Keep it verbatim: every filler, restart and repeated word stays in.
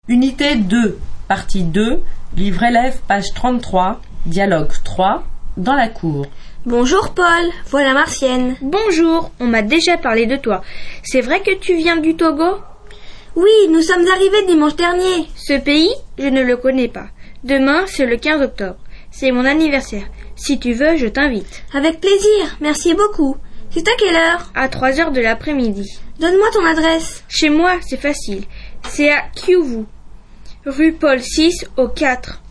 Unité deux, partie deux, livre élève, page trente-trois, dialogue trois, dans la cour. Bonjour Paul, voilà Martienne. Bonjour, on m'a déjà parlé de toi. C'est vrai que tu viens du Togo? Oui, nous sommes arrivés dimanche dernier. Ce pays, je ne le connais pas. Demain, c'est le quinze octobre. C'est mon anniversaire. Si tu veux, je t'invite. Avec plaisir, merci beaucoup. C'est à quelle heure? À trois heures de l'après-midi. Donne-moi ton adresse. Chez moi, c'est facile. C'est à Kiouvu, rue Paul six au quatre.